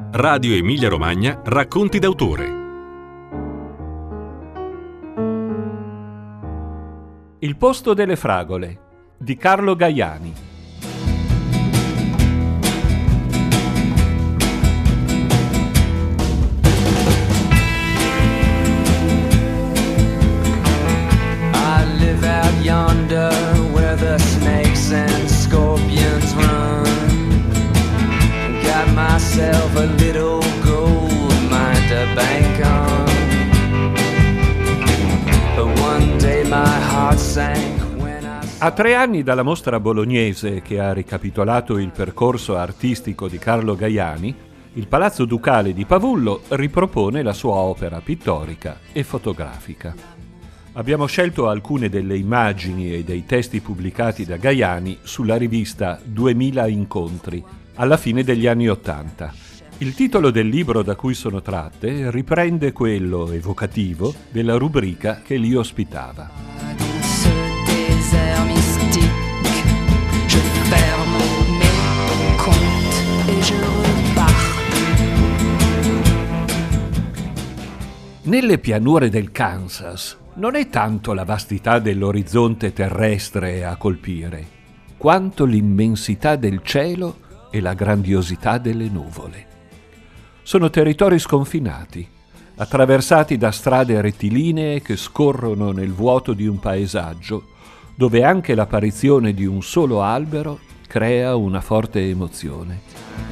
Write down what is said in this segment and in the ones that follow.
Radio Emilia Romagna Racconti d'autore. Il posto delle fragole di Carlo Gaiani. I live out yonder where the snakes and scorpions run. Got myself a little gold mine to bank on. But one day my heart sank when I... A 3 anni dalla mostra bolognese che ha ricapitolato il percorso artistico di Carlo Gaiani, il Palazzo Ducale di Pavullo ripropone la sua opera pittorica e fotografica. Abbiamo scelto alcune delle immagini e dei testi pubblicati da Gaiani sulla rivista 2000 Incontri, alla fine degli anni '80. Il titolo del libro da cui sono tratte riprende quello evocativo della rubrica che li ospitava. Ce désert mystique, je ferme mes comptes et je repars. Nelle pianure del Kansas non è tanto la vastità dell'orizzonte terrestre a colpire, quanto l'immensità del cielo e la grandiosità delle nuvole. Sono territori sconfinati, attraversati da strade rettilinee che scorrono nel vuoto di un paesaggio, dove anche l'apparizione di un solo albero crea una forte emozione.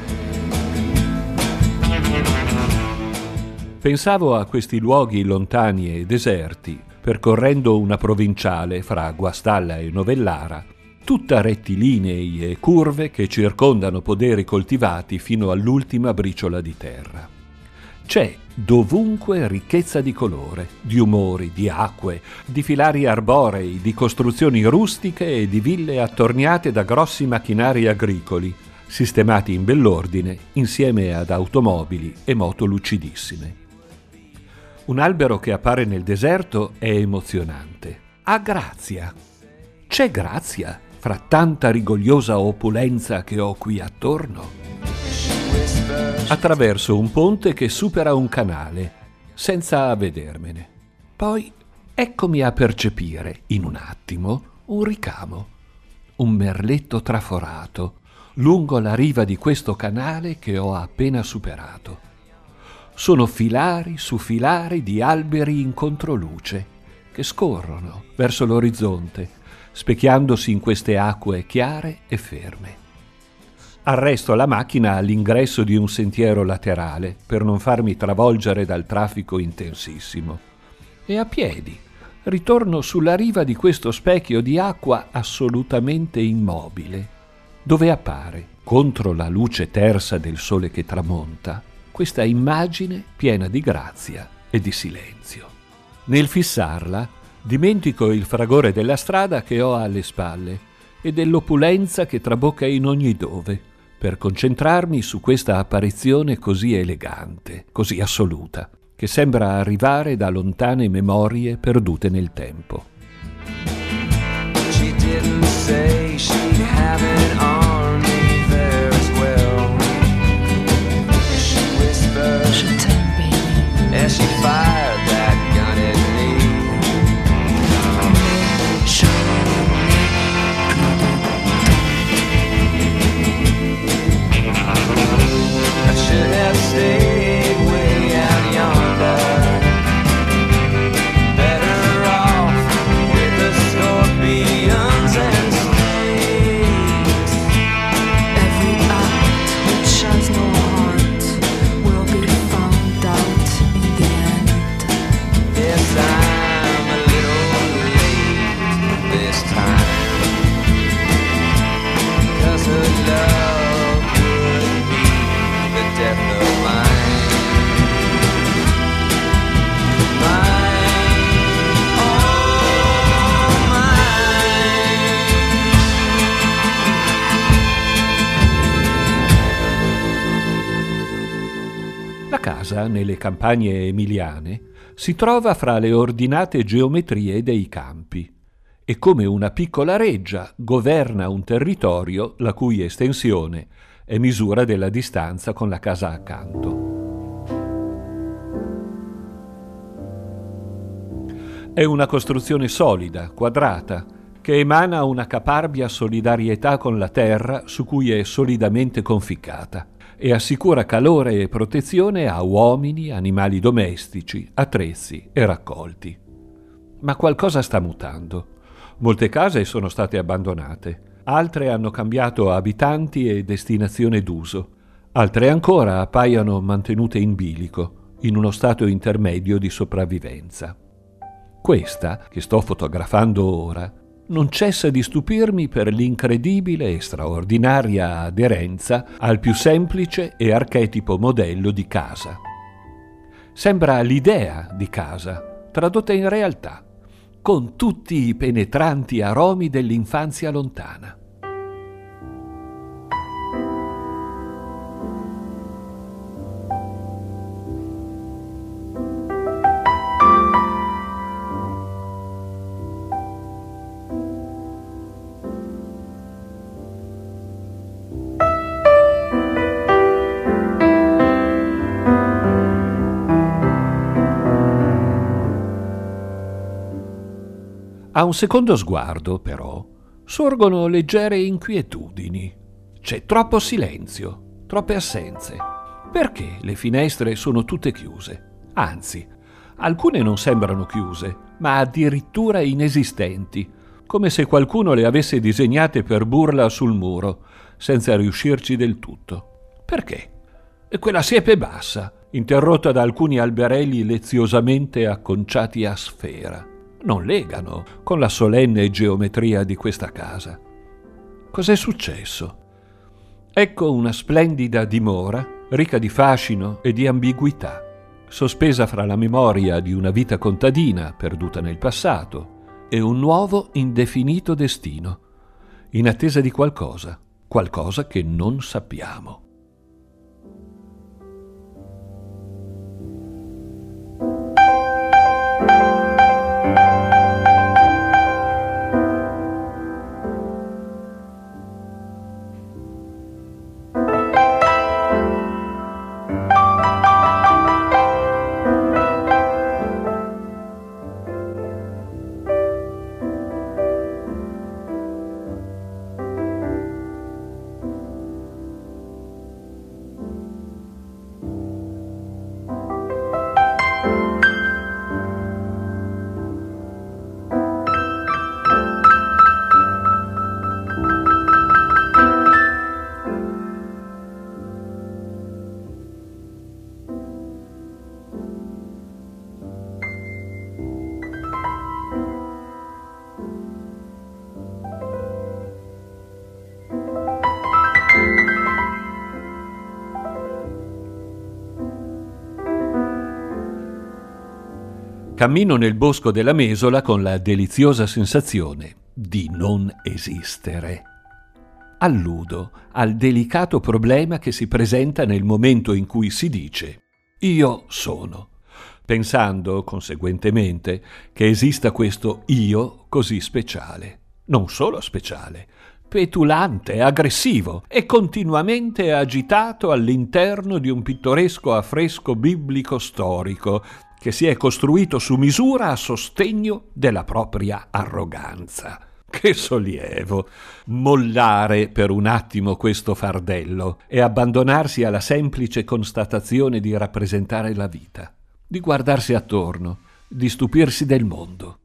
Pensavo a questi luoghi lontani e deserti, percorrendo una provinciale fra Guastalla e Novellara, tutta rettilinei e curve che circondano poderi coltivati fino all'ultima briciola di terra. C'è dovunque ricchezza di colore, di umori, di acque, di filari arborei, di costruzioni rustiche e di ville attorniate da grossi macchinari agricoli, sistemati in bell'ordine insieme ad automobili e moto lucidissime. Un albero che appare nel deserto è emozionante. Ha grazia. C'è grazia fra tanta rigogliosa opulenza che ho qui attorno. Attraverso un ponte che supera un canale, senza avvedermene. Poi eccomi a percepire, in un attimo, un ricamo, un merletto traforato, lungo la riva di questo canale che ho appena superato. Sono filari su filari di alberi in controluce, che scorrono verso l'orizzonte, specchiandosi in queste acque chiare e ferme. Arresto la macchina all'ingresso di un sentiero laterale per non farmi travolgere dal traffico intensissimo. E a piedi ritorno sulla riva di questo specchio di acqua assolutamente immobile, dove appare, contro la luce tersa del sole che tramonta, questa immagine piena di grazia e di silenzio. Nel fissarla, dimentico il fragore della strada che ho alle spalle e dell'opulenza che trabocca in ogni dove, per concentrarmi su questa apparizione così elegante, così assoluta, che sembra arrivare da lontane memorie perdute nel tempo. She didn't say she'd have an army there as well. She whispered, Je t'aime, baby. as she fired that gun at me. Je n'ai I should have stayed way out yonder. Better off with the scorpions and snakes. every act which has no heart will be found out in the end. Yes, I'm a little late this time. 'Cause her love would be the death of mine. Mine, oh mine. La casa, nelle campagne emiliane, si trova fra le ordinate geometrie dei campi e come una piccola reggia governa un territorio la cui estensione e misura della distanza con la casa accanto. È una costruzione solida, quadrata, che emana una caparbia solidarietà con la terra su cui è solidamente conficcata e assicura calore e protezione a uomini, animali domestici, attrezzi e raccolti. Ma qualcosa sta mutando. Molte case sono state abbandonate, altre hanno cambiato abitanti e destinazione d'uso, altre ancora appaiono mantenute in bilico, in uno stato intermedio di sopravvivenza. Questa, che sto fotografando ora, non cessa di stupirmi per l'incredibile e straordinaria aderenza al più semplice e archetipo modello di casa. Sembra l'idea di casa, tradotta in realtà, con tutti i penetranti aromi dell'infanzia lontana. A un secondo sguardo, però, sorgono leggere inquietudini. C'è troppo silenzio, troppe assenze. Perché le finestre sono tutte chiuse? Anzi, alcune non sembrano chiuse, ma addirittura inesistenti, come se qualcuno le avesse disegnate per burla sul muro, senza riuscirci del tutto. Perché? E quella siepe bassa, interrotta da alcuni alberelli leziosamente acconciati a sfera, non legano con la solenne geometria di questa casa. Cos'è successo? Ecco una splendida dimora, ricca di fascino e di ambiguità, sospesa fra la memoria di una vita contadina perduta nel passato e un nuovo indefinito destino, in attesa di qualcosa che non sappiamo. Cammino nel bosco della Mesola con la deliziosa sensazione di non esistere. Alludo al delicato problema che si presenta nel momento in cui si dice «io sono», pensando, conseguentemente, che esista questo io così speciale. Non solo speciale, petulante, aggressivo e continuamente agitato all'interno di un pittoresco affresco biblico storico che si è costruito su misura a sostegno della propria arroganza. Che sollievo! Mollare per un attimo questo fardello e abbandonarsi alla semplice constatazione di rappresentare la vita, di guardarsi attorno, di stupirsi del mondo.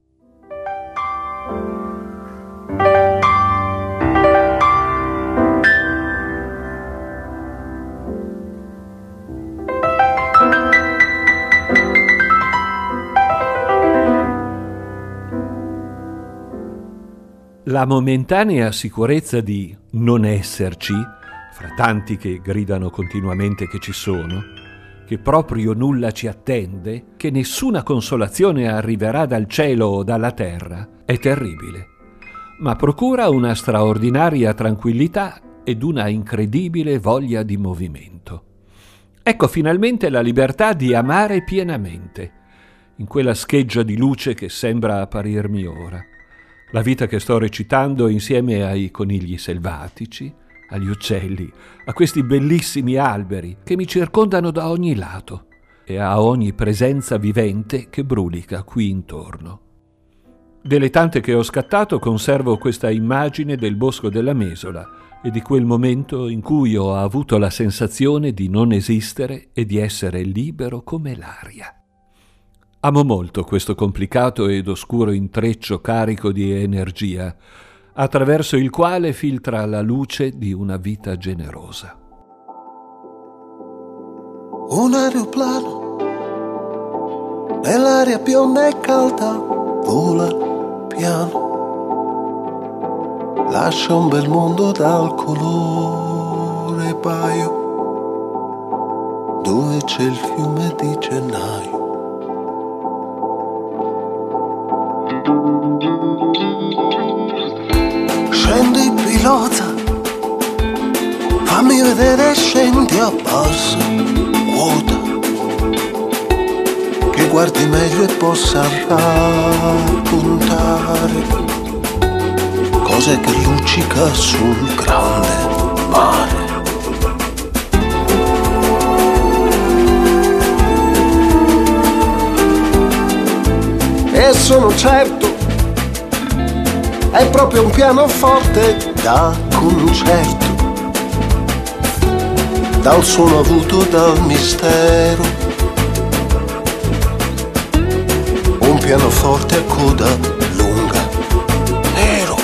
La momentanea sicurezza di non esserci, fra tanti che gridano continuamente che ci sono, che proprio nulla ci attende, che nessuna consolazione arriverà dal cielo o dalla terra, è terribile, ma procura una straordinaria tranquillità ed una incredibile voglia di movimento. Ecco finalmente la libertà di amare pienamente, in quella scheggia di luce che sembra apparirmi ora. La vita che sto recitando insieme ai conigli selvatici, agli uccelli, a questi bellissimi alberi che mi circondano da ogni lato e a ogni presenza vivente che brulica qui intorno. Delle tante che ho scattato conservo questa immagine del bosco della Mesola e di quel momento in cui ho avuto la sensazione di non esistere e di essere libero come l'aria. Amo molto questo complicato ed oscuro intreccio carico di energia, attraverso il quale filtra la luce di una vita generosa. Un aeroplano nell'aria bionda e calda vola piano, lascia un bel mondo dal colore paio, dove c'è il fiume di gennaio. Scendi pilota, fammi vedere, scendi a bassa quota, che guardi meglio e possa raccontare cose che luccica sul grande mare. E sono certo, è proprio un pianoforte da concerto, dal suono avuto dal mistero, un pianoforte a coda lunga, nero.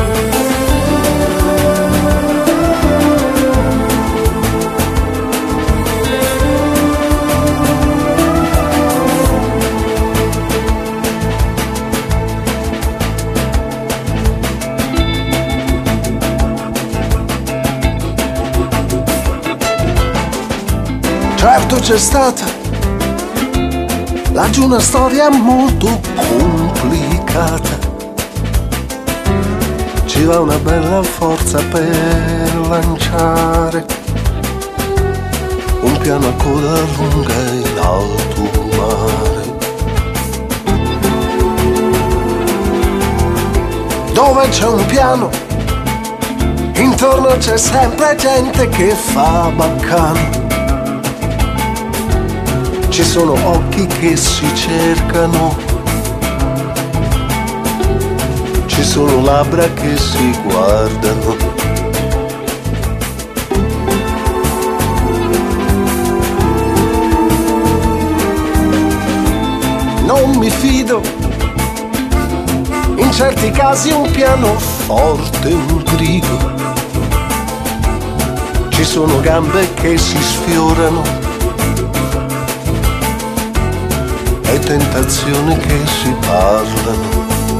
Certo c'è stata laggiù una storia molto complicata, ci va una bella forza per lanciare un piano a coda lunga in alto mare, dove c'è un piano intorno c'è sempre gente che fa baccano. Ci sono occhi che si cercano, ci sono labbra che si guardano. Non mi fido, in certi casi un pianoforte, un grido. Ci sono gambe che si sfiorano e tentazioni che si parlano.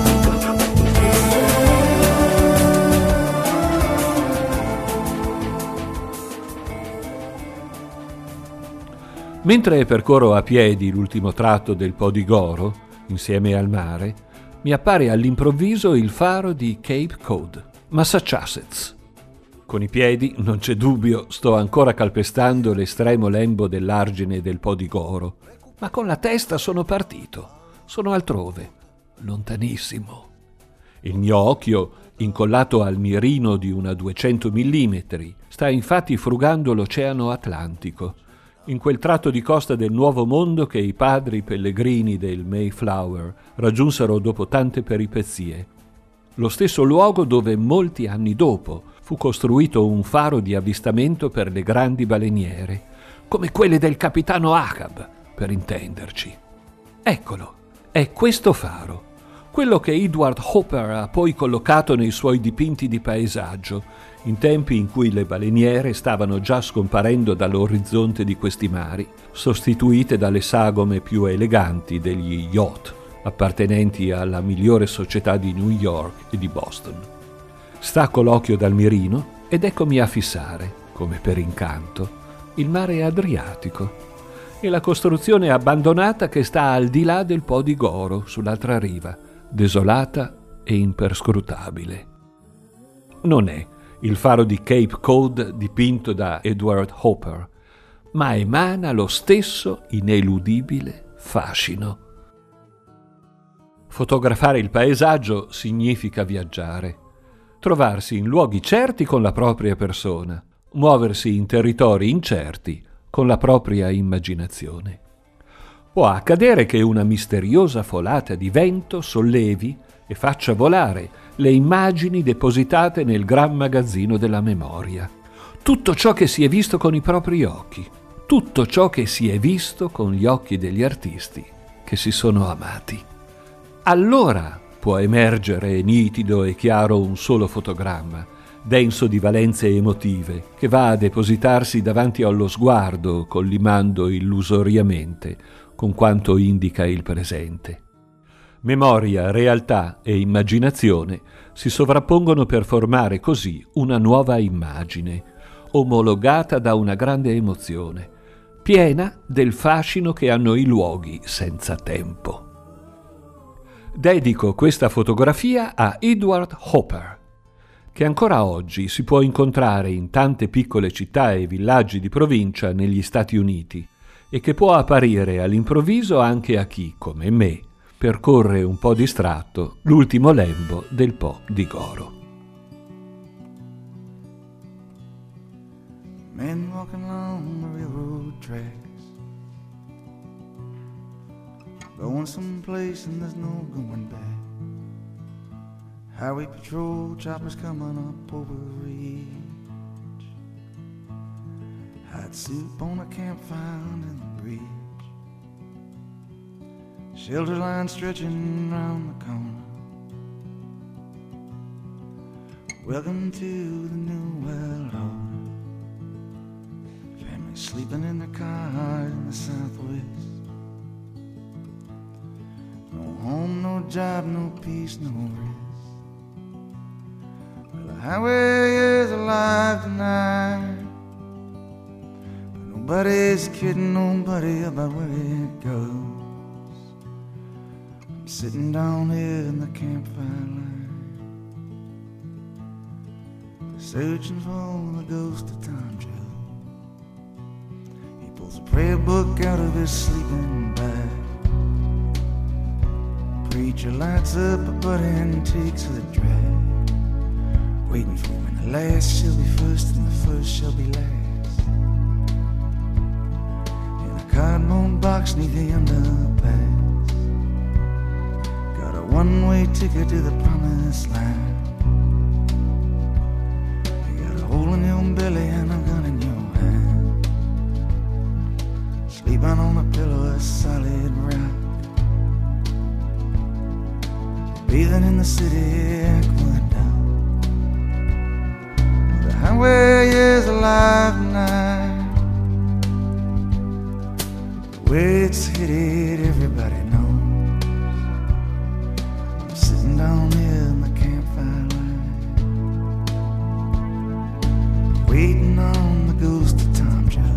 Mentre percorro a piedi l'ultimo tratto del Po di Goro, insieme al mare, mi appare all'improvviso il faro di Cape Cod, Massachusetts. Con i piedi, non c'è dubbio, sto ancora calpestando l'estremo lembo dell'argine del Po di Goro, ma con la testa sono partito, sono altrove, lontanissimo. Il mio occhio, incollato al mirino di una 200 mm, sta infatti frugando l'Oceano Atlantico, in quel tratto di costa del Nuovo Mondo che i padri pellegrini del Mayflower raggiunsero dopo tante peripezie. Lo stesso luogo dove molti anni dopo fu costruito un faro di avvistamento per le grandi baleniere, come quelle del capitano Ahab, per intenderci. Eccolo, è questo faro, quello che Edward Hopper ha poi collocato nei suoi dipinti di paesaggio, in tempi in cui le baleniere stavano già scomparendo dall'orizzonte di questi mari, sostituite dalle sagome più eleganti degli yacht, appartenenti alla migliore società di New York e di Boston. Stacco l'occhio dal mirino ed eccomi a fissare, come per incanto, il mare Adriatico e la costruzione abbandonata che sta al di là del Po di Goro, sull'altra riva, desolata e imperscrutabile. Non è il faro di Cape Cod dipinto da Edward Hopper, ma emana lo stesso ineludibile fascino. Fotografare il paesaggio significa viaggiare. trovarsi in luoghi certi con la propria persona, muoversi in territori incerti con la propria immaginazione. Può accadere che una misteriosa folata di vento sollevi e faccia volare le immagini depositate nel gran magazzino della memoria. Tutto ciò che si è visto con i propri occhi, tutto ciò che si è visto con gli occhi degli artisti che si sono amati. Allora può emergere nitido e chiaro un solo fotogramma, denso di valenze emotive, che va a depositarsi davanti allo sguardo, collimando illusoriamente con quanto indica il presente. Memoria, realtà e immaginazione si sovrappongono per formare così una nuova immagine, omologata da una grande emozione, piena del fascino che hanno i luoghi senza tempo. Dedico questa fotografia a Edward Hopper, che ancora oggi si può incontrare in tante piccole città e villaggi di provincia negli Stati Uniti e che può apparire all'improvviso anche a chi, come me, percorre un po' distratto l'ultimo lembo del Po di Goro. Men walking along the railroad tracks, going someplace and there's no going back. Highway patrol choppers coming up over the ridge. Hot soup on a campfire in the bridge. Shelter line stretching round the corner. Welcome to the New World Order. Families sleeping in their cars in the Southwest. No home, no job, no peace, no rest. Well, the highway is alive tonight, but nobody's kidding nobody about where it goes. I'm sitting down here in the campfire line, searching for the ghost of Tom Joe. He pulls a prayer book out of his sleeping bag. Preacher lights up a butt and takes the drag, waiting for when the last shall be first and the first shall be last. In a cardboard box neath the underpass, got a one-way ticket to the promised land. Hole in your belly and a gun in your hand, sleeping on a pillow of solid rock, bathing in the city aqueduct. The highway is alive tonight, the way it's headed everybody knows. I'm sitting down here in the campfire line, waiting on the ghost of Tom Joe.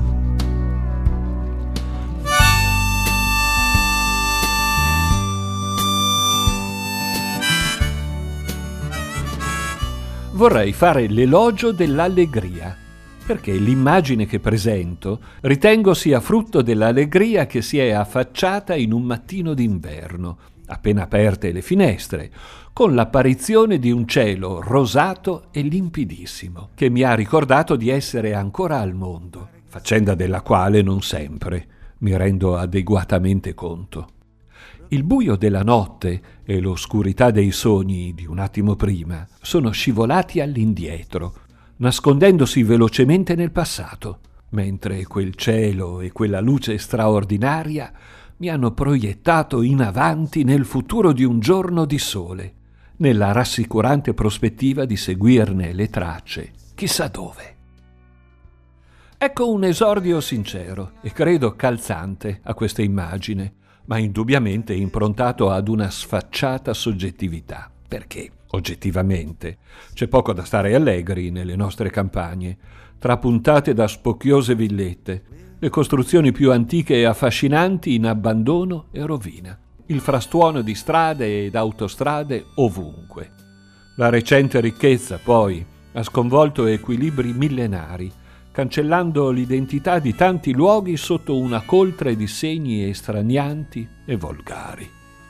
Vorrei fare l'elogio dell'allegria, perché l'immagine che presento ritengo sia frutto dell'allegria che si è affacciata in un mattino d'inverno, appena aperte le finestre, con l'apparizione di un cielo rosato e limpidissimo, che mi ha ricordato di essere ancora al mondo, faccenda della quale non sempre mi rendo adeguatamente conto. Il buio della notte e l'oscurità dei sogni di un attimo prima sono scivolati all'indietro, nascondendosi velocemente nel passato, mentre quel cielo e quella luce straordinaria mi hanno proiettato in avanti nel futuro di un giorno di sole, nella rassicurante prospettiva di seguirne le tracce, chissà dove. Ecco un esordio sincero e credo calzante a questa immagine, ma indubbiamente improntato ad una sfacciata soggettività, perché, oggettivamente, c'è poco da stare allegri nelle nostre campagne, trapuntate da spocchiose villette, le costruzioni più antiche e affascinanti in abbandono e rovina, il frastuono di strade ed autostrade ovunque. La recente ricchezza, poi, ha sconvolto equilibri millenari, cancellando l'identità di tanti luoghi sotto una coltre di segni estranianti e volgari.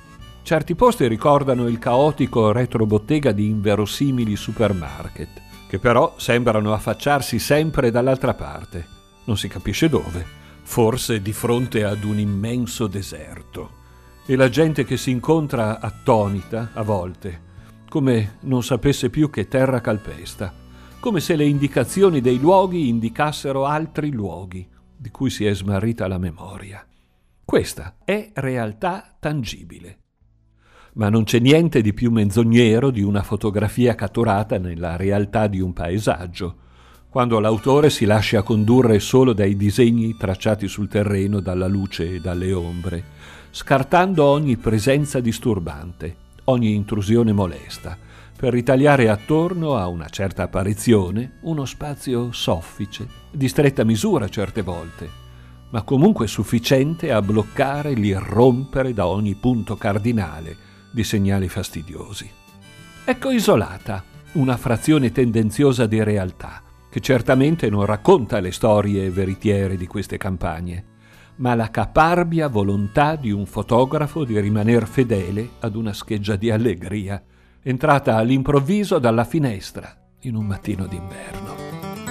Certi posti ricordano il caotico retrobottega di inverosimili supermarket, che però sembrano affacciarsi sempre dall'altra parte. Non si capisce dove, forse di fronte ad un immenso deserto. E la gente che si incontra attonita, a volte, come non sapesse più che terra calpesta, come se le indicazioni dei luoghi indicassero altri luoghi, di cui si è smarrita la memoria. Questa è realtà tangibile. Ma non c'è niente di più menzognero di una fotografia catturata nella realtà di un paesaggio, quando l'autore si lascia condurre solo dai disegni tracciati sul terreno dalla luce e dalle ombre, scartando ogni presenza disturbante, ogni intrusione molesta, per ritagliare attorno a una certa apparizione uno spazio soffice, di stretta misura certe volte, ma comunque sufficiente a bloccare l'irrompere da ogni punto cardinale di segnali fastidiosi. Ecco isolata una frazione tendenziosa di realtà, che certamente non racconta le storie veritiere di queste campagne, ma la caparbia volontà di un fotografo di rimaner fedele ad una scheggia di allegria, entrata all'improvviso dalla finestra in un mattino d'inverno.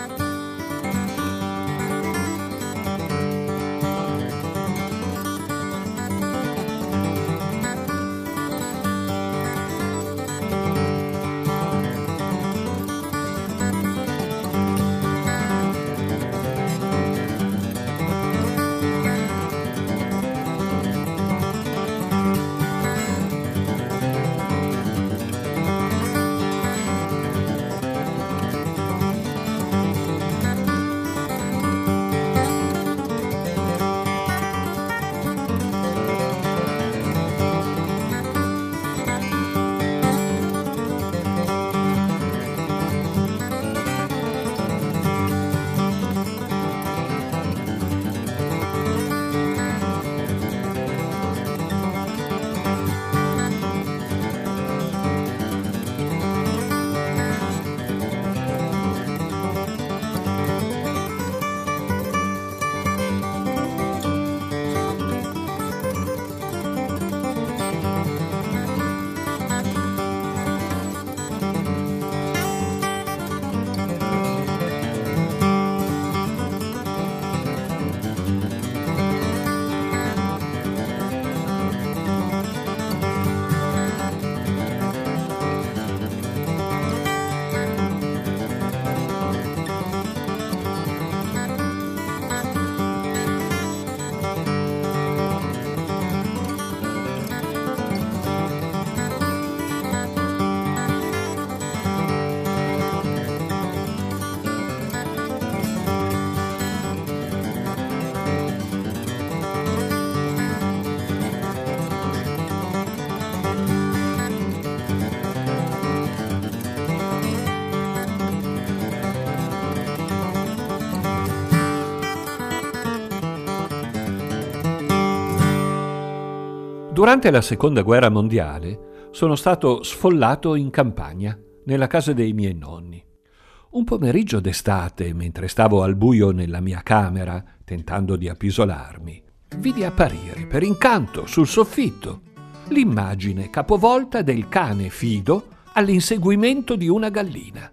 Durante la Seconda Guerra Mondiale sono stato sfollato in campagna, nella casa dei miei nonni. Un pomeriggio d'estate, mentre stavo al buio nella mia camera, tentando di appisolarmi, vidi apparire per incanto sul soffitto l'immagine capovolta del cane Fido all'inseguimento di una gallina.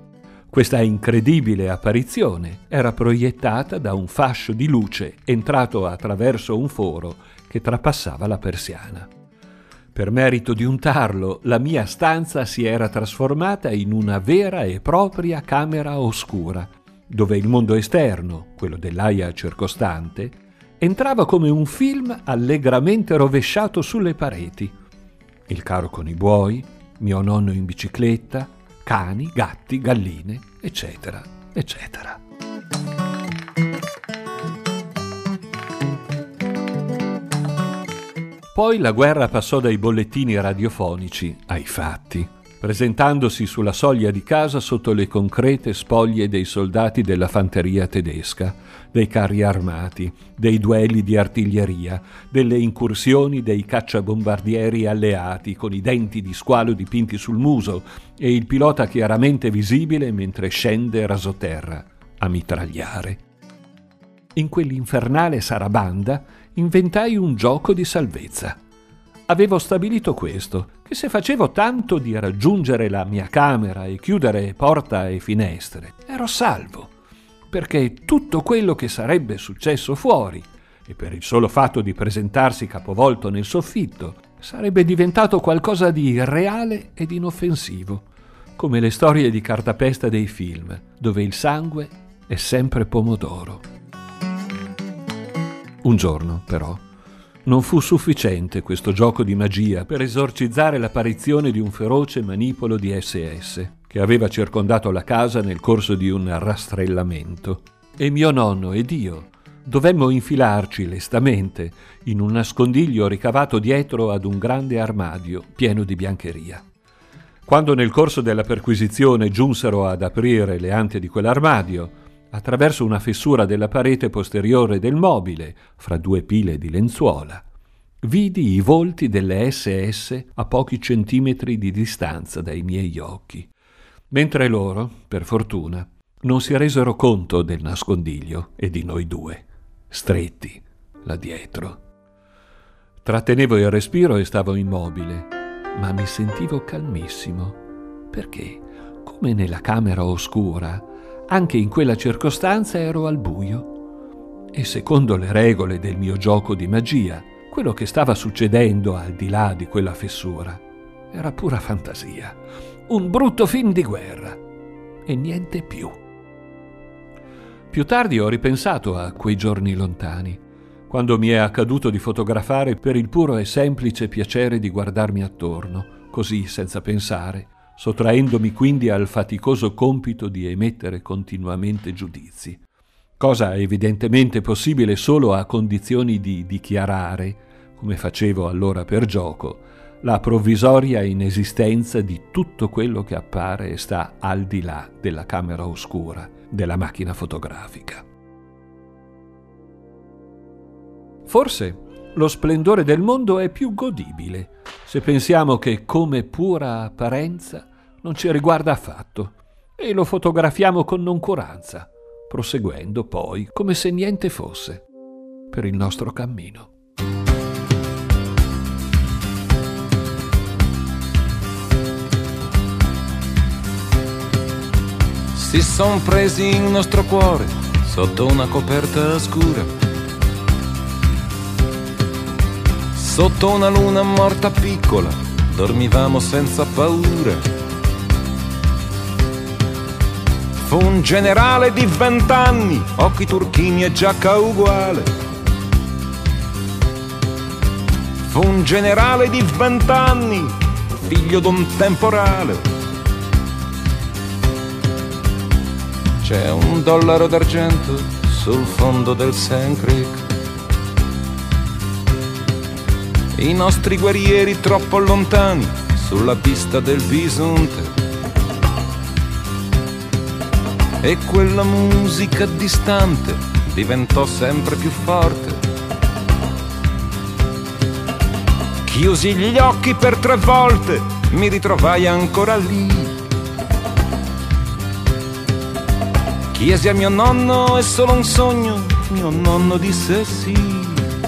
Questa incredibile apparizione era proiettata da un fascio di luce entrato attraverso un foro che trapassava la persiana. Per merito di un tarlo, la mia stanza si era trasformata in una vera e propria camera oscura, dove il mondo esterno, quello dell'aia circostante, entrava come un film allegramente rovesciato sulle pareti. Il carro con i buoi, mio nonno in bicicletta, cani, gatti, galline, eccetera, eccetera. Poi la guerra passò dai bollettini radiofonici ai fatti, presentandosi sulla soglia di casa sotto le concrete spoglie dei soldati della fanteria tedesca, dei carri armati, dei duelli di artiglieria, delle incursioni dei cacciabombardieri alleati con i denti di squalo dipinti sul muso e il pilota chiaramente visibile mentre scende rasoterra a mitragliare. In quell'infernale sarabanda inventai un gioco di salvezza. avevo stabilito questo, che se facevo tanto di raggiungere la mia camera e chiudere porta e finestre, ero salvo, perché tutto quello che sarebbe successo fuori, e per il solo fatto di presentarsi capovolto nel soffitto, sarebbe diventato qualcosa di irreale ed inoffensivo, come le storie di cartapesta dei film, dove il sangue è sempre pomodoro. Un giorno, però, non fu sufficiente questo gioco di magia per esorcizzare l'apparizione di un feroce manipolo di SS che aveva circondato la casa nel corso di un rastrellamento. E mio nonno ed io dovemmo infilarci lestamente in un nascondiglio ricavato dietro ad un grande armadio pieno di biancheria. Quando nel corso della perquisizione giunsero ad aprire le ante di quell'armadio, attraverso una fessura della parete posteriore del mobile, fra due pile di lenzuola, vidi i volti delle SS a pochi centimetri di distanza dai miei occhi, mentre loro, per fortuna, non si resero conto del nascondiglio e di noi due, stretti là dietro. Trattenevo il respiro e stavo immobile, ma mi sentivo calmissimo, perché, come nella camera oscura, anche in quella circostanza ero al buio e secondo le regole del mio gioco di magia, quello che stava succedendo al di là di quella fessura era pura fantasia, un brutto film di guerra e niente più. Più tardi ho ripensato a quei giorni lontani, quando mi è accaduto di fotografare per il puro e semplice piacere di guardarmi attorno, così senza pensare, sottraendomi quindi al faticoso compito di emettere continuamente giudizi, cosa evidentemente possibile solo a condizioni di dichiarare, come facevo allora per gioco, la provvisoria inesistenza di tutto quello che appare e sta al di là della camera oscura della macchina fotografica. Forse lo splendore del mondo è più godibile se pensiamo che, come pura apparenza, non ci riguarda affatto e lo fotografiamo con noncuranza, proseguendo poi come se niente fosse per il nostro cammino. Si son presi il nostro cuore sotto una coperta scura, sotto una luna morta piccola, dormivamo senza paura. Fu un generale di 20 anni, occhi turchini e giacca uguale. Fu un generale di 20 anni, figlio d'un temporale. C'è un dollaro d'argento sul fondo del Sand Creek. I nostri guerrieri troppo lontani sulla pista del bisonte. E quella musica distante diventò sempre più forte. Chiusi gli occhi per 3 volte, mi ritrovai ancora lì. Chiesi a mio nonno, è solo un sogno, mio nonno disse sì.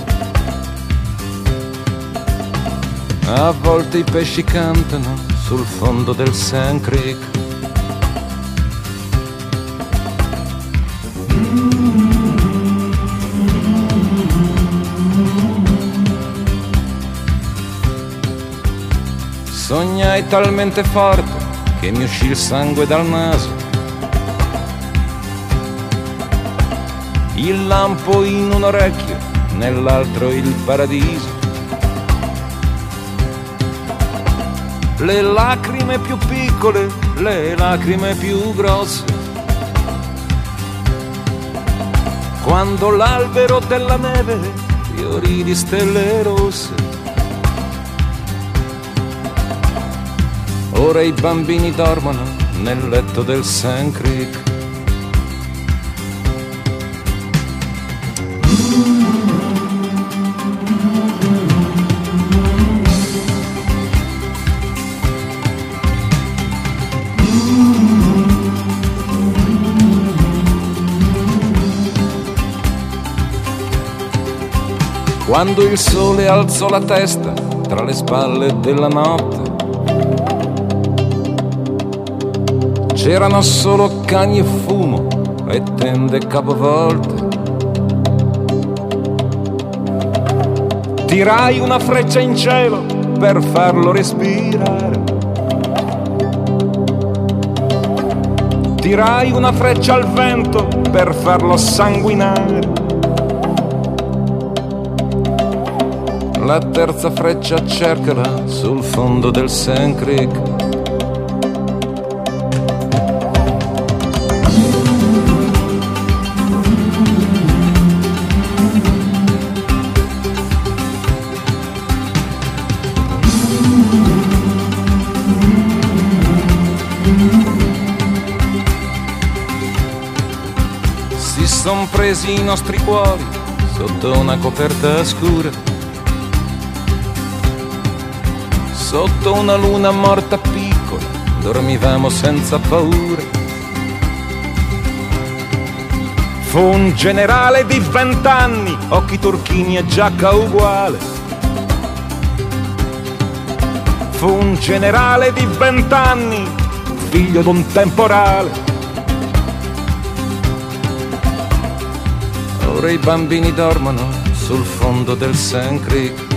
A volte i pesci cantano sul fondo del Sand Creek. Sognai talmente forte che mi uscì il sangue dal naso. Il lampo in un orecchio, nell'altro il paradiso. Le lacrime più piccole, le lacrime più grosse. Quando l'albero della neve fiorì di stelle rosse. Ora i bambini dormono nel letto del Sand Creek. Quando il sole alzò la testa tra le spalle della notte. C'erano solo cani e fumo e tende capovolte. Tirai una freccia in cielo per farlo respirare. Tirai una freccia al vento per farlo sanguinare. La terza freccia cercherà sul fondo del Sand Creek. Si son presi i nostri cuori sotto una coperta scura, sotto una luna morta piccola, dormivamo senza paura. Fu un generale di 20 anni, occhi turchini e giacca uguale. Fu un generale di 20 anni, figlio d'un temporale. Ora i bambini dormono sul fondo del Sand Creek.